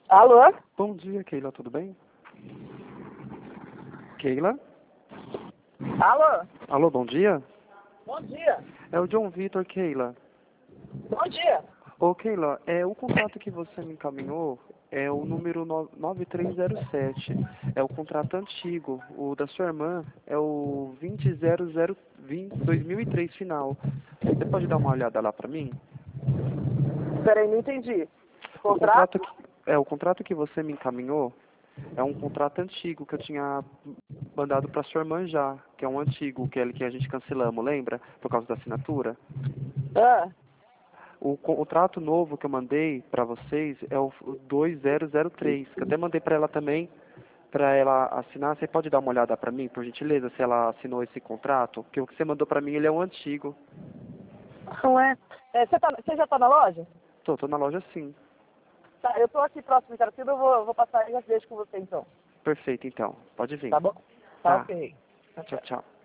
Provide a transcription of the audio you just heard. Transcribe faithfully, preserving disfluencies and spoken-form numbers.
Alô? Bom dia, Keila, tudo bem? Keila? Alô? Alô, bom dia? Bom dia. É o John Vitor, Keila. Bom dia. Ô, Keila, é, o contrato que você me encaminhou é o número no- nove três zero sete. É o contrato antigo. O da sua irmã é o vinte zero zero vinte dois mil e três final. Você pode dar uma olhada lá pra mim? Peraí, não entendi. O Contrato? contrato que, é, o contrato que você me encaminhou é um contrato antigo que eu tinha mandado para sua irmã já, que é um antigo, que, é, que a gente cancelamos, lembra? Por causa da assinatura. Ah, O contrato novo que eu mandei para vocês é o dois zero zero três, que eu até mandei para ela também, para ela assinar. Você pode dar uma olhada para mim, por gentileza, se ela assinou esse contrato? Porque o que você mandou para mim, ele é um antigo. não é. É, Você tá, você já tá na loja? Tô, tô na loja sim. Tá, eu tô aqui próximo de Carapiba, eu vou, eu vou passar e já deixo com você então. Perfeito, então. Pode vir. Tá bom? Tá Tá. ok. Tchau, tchau.